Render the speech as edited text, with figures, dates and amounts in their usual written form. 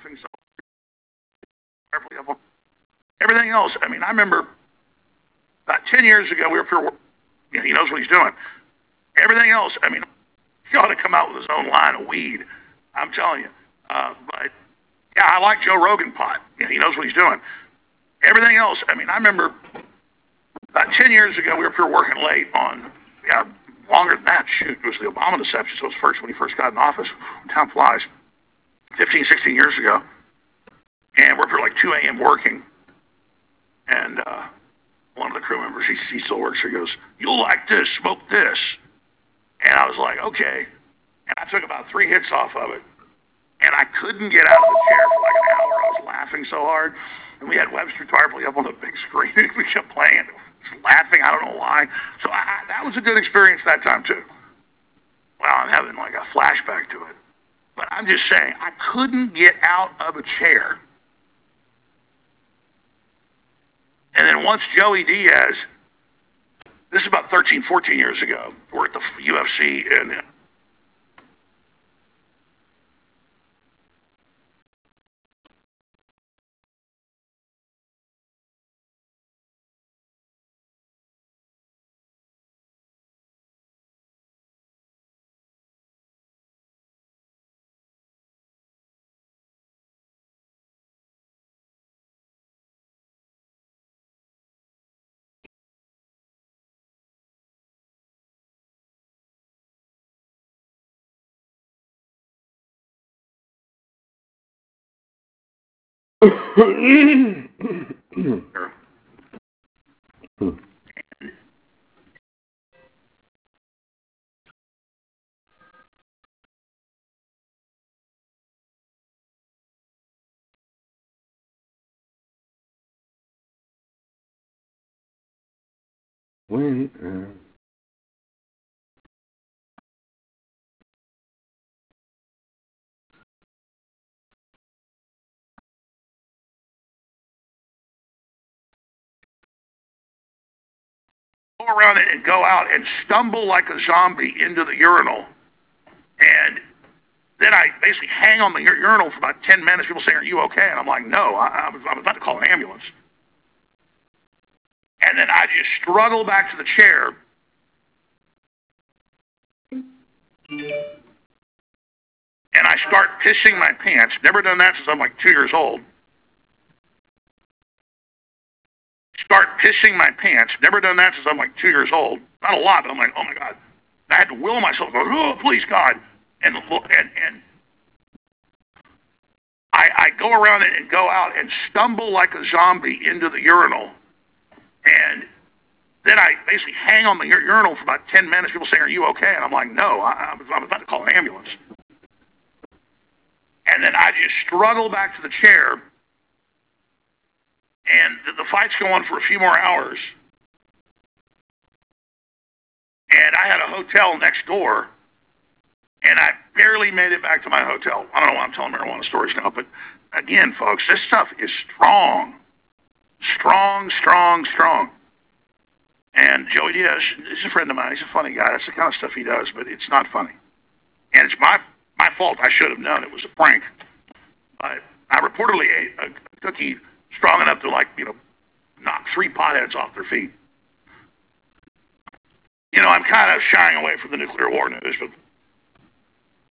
laughing so carefully up on everything else. I mean, I remember about 10 years ago, we were for, he knows what he's doing. Everything else, I mean, he ought to come out with his own line of weed. I'm telling you. But yeah, I like Joe Rogan pot. He knows what he's doing. Everything else, I mean, I remember about 10 years ago, we were working late on, longer than that. Shoot, it was the Obama deception. So it was when he first got in office. Time flies. 15, 16 years ago. And we're for like 2 a.m. working. And one of the crew members, he still works here, he goes, "You'll like this, smoke this." And I was like, okay. And I took about 3 hits off of it. And I couldn't get out of the chair for like an hour. I was laughing so hard. And we had Webster Tarpley up on the big screen. We kept playing, laughing. I don't know why. So that was a good experience that time, too. Well, I'm having like a flashback to it. But I'm just saying, I couldn't get out of a chair. And then once Joey Diaz, this is about 13, 14 years ago, we're at the UFC, and when go around it and go out and stumble like a zombie into the urinal. And then I basically hang on the urinal for about 10 minutes. People say, "Are you okay?" And I'm like, "No, I'm about to call an ambulance." And then I just struggle back to the chair. And I start pissing my pants. Never done that since I'm like 2 years old. Start pissing my pants. Never done that since I'm like 2 years old. Not a lot, but I'm like, oh my God. I had to will myself go, "Oh, please God." And I go around it and go out and stumble like a zombie into the urinal. And then I basically hang on the urinal for about 10 minutes. People say, "Are you okay?" And I'm like, "No, I'm about to call an ambulance." And then I just struggle back to the chair. And the fight's going on for a few more hours. And I had a hotel next door. And I barely made it back to my hotel. I don't know why I'm telling marijuana stories now. But again, folks, this stuff is strong. Strong, strong, strong. And Joey Diaz is a friend of mine. He's a funny guy. That's the kind of stuff he does. But it's not funny. And it's my fault. I should have known it was a prank. I reportedly ate a cookie strong enough to, like, knock 3 potheads off their feet. I'm kind of shying away from the nuclear war news, but